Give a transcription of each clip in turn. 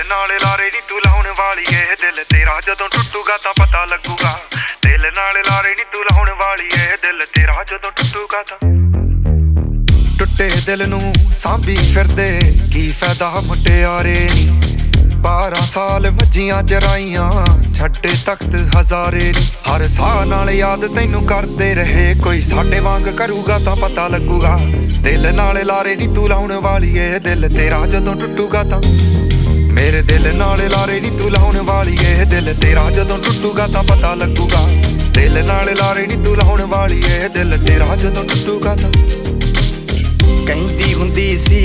नाल लारे नी तू लाउण वाली ए दिल तेरा जदों टुटूगा तां पता लगूगा दिल नाल लारे नी तू लाउण वाली ए दिल तेरा जदों टुटूगा तां टुटे दिल नूं सांभी फिरदे की फायदा मुटियारे नी 12 साल मज्जियां चराइयां छड्डे तख्त हज़ारे नी हर साह नाल याद तैनू करदे रहे कोई साडे वांग करूगा तां पता लगूगा दिल नाल लारे नी तू लाउण वाली ए दिल तेरा जदों टुटूगा तां मेरे दिल नाल लारे नी तू लाउण वाली ए दिल तेरा जदों टुटूगा तां पता लगूगा दिल नाल लारे नी तू लाउण वाली ए दिल तेरा जदों टुटूगा तां कहंदी हुंदी सी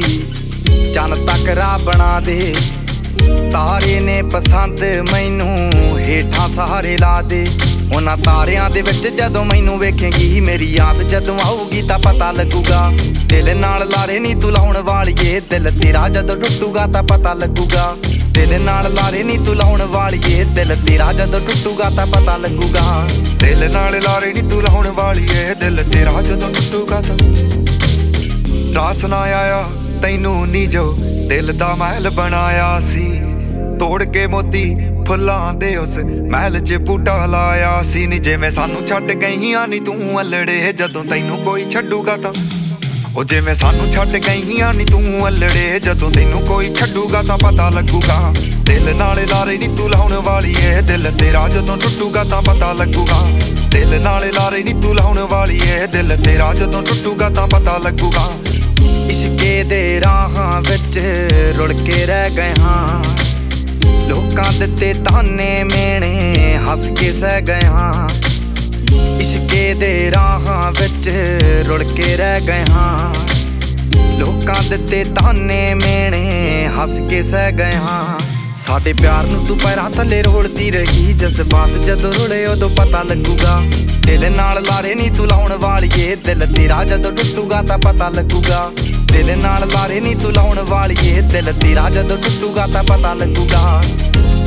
चन तक राह बना दे तारे ने पसंद मैनू हेठां सहारे ला दे उन्हां तारियां दे विच जदों मैनू वेखेंगी मेरी याद जदों आऊगी तां पता लगूगा दिल नाल लारे नी तू लाउण वाली ए दिल तेरा जदों टुटूगा तां पता लगूगा दिल नाल लारे नी तू लाउण वाली ए दिल तेरा जदों टुटूगा तां पता लगूगा दिल नाल लारे नी तू लाउण वाली ए दिल तेरा जदों टुटूगा तां रास ना आया तैनू नी जो दिल दा महल बनाया सी तोड़ के मोती फुल्लां दे उस महल च बूटा लाया सी नी जिवें सानू छड्ड गईयां नी तू अल्लड़े जदों तैनू कोई छड्डूगा तां ओ जिवें सानू छड्ड गईयां नी तू अल्लड़े जदों तैनू कोई छड्डूगा तां पता लगूगा दिल नाल लारे नी तू लाउण वाली ए दिल तेरा जदों टुटूगा तां पता लगूगा दिल नाल लारे नी तू लाउण वाली ए दिल तेरा जदों टुटूगा तां पता लगूगा इश्के दे राहां विच रुड़ के रह गए हां लोकां दित्ते ताने मेणे हस के सह गए हां इश्के दे राहां विच रुड़ के रह गए हां लोकां दित्ते ताने मेणे हस के सह गए हां साडे प्यार नूं तू पैरां थल्ले रोड़दी रही जज्बात जदों रुड़े उदों पता लगूगा दिल नाल लारे नी तू लाउण वाली ए दिल तेरा जदों टुटूगा तां पता लगूगा दिल नाल लारे नी तू लाउण वाली ए दिल तेरा जदों टुटूगा तां पता लगूगा